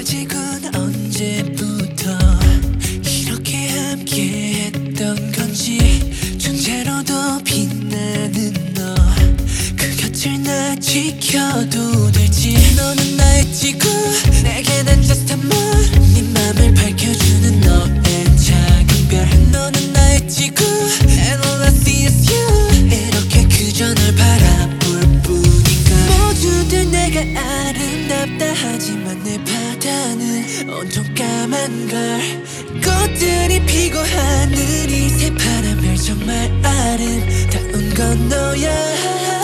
아직은 언제부터 이렇게 함께 했던 건지 존재로도 빛나는 너 그 곁을 나 지켜도 될지 너는 나의 지구 내게 난 just a moon 네 맘을 밝혀주는 너의 작은 별 너는 나의 지구 and all I see is you 이렇게 그저 널 바라볼 뿐인가 모두들 내가 아름답다 하지만 내 바다는 온통 까만 걸 꽃들이 피고 하늘이 새파란 별 정말 아름다운 건 너야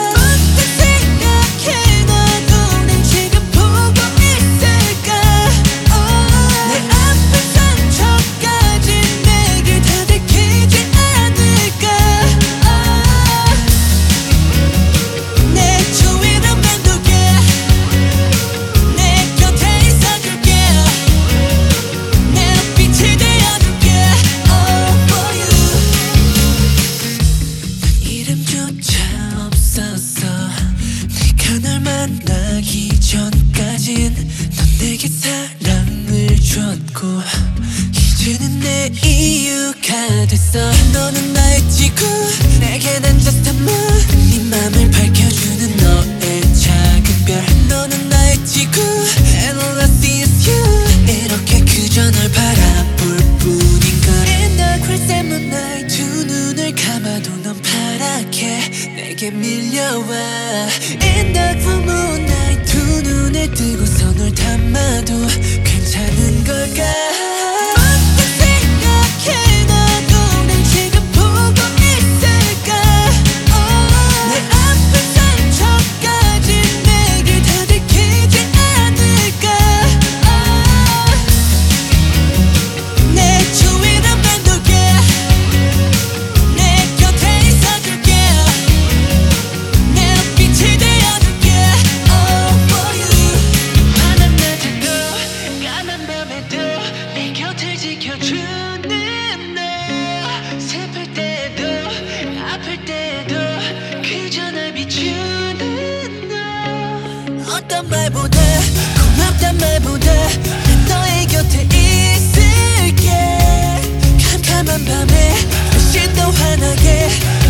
만나기 전까진 넌 내게 사랑을 줬고 이제는 내 이유가 됐어 너는 나의 지구 내게 난 just a moon 네 맘을 밝혀주는 너의 작은 별 너는 나의 지구 and all I see is you 이렇게 그저 널 바라볼 뿐인가 In the crimson moonlight 두 눈을 감아도 넌 파랗게 내게 밀려와 In the full moonlight 두 눈을 뜨고서 널 담아도 괜찮은 걸까 지켜주는 너 슬플 때도 아플 때도 그저 날 비추는 너 어떤 말보다 고맙단 말보다 난 너의 곁에 있을게 캄캄한 밤에 훨씬 더 환하게